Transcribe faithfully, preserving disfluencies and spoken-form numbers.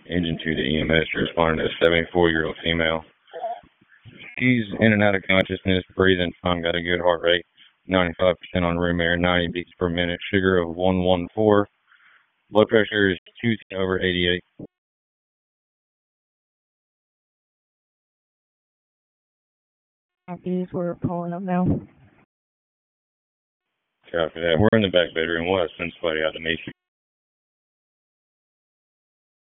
Engine two to E M S responding to a seventy-four-year-old female. She's in and out of consciousness, breathing fine, got a good heart rate, ninety-five percent on room air, ninety beats per minute, sugar of one fourteen, blood pressure is two over eighty-eight. Copies, we're pulling up now. Copy that. We're in the back bedroom. We'll have send somebody out to meet you.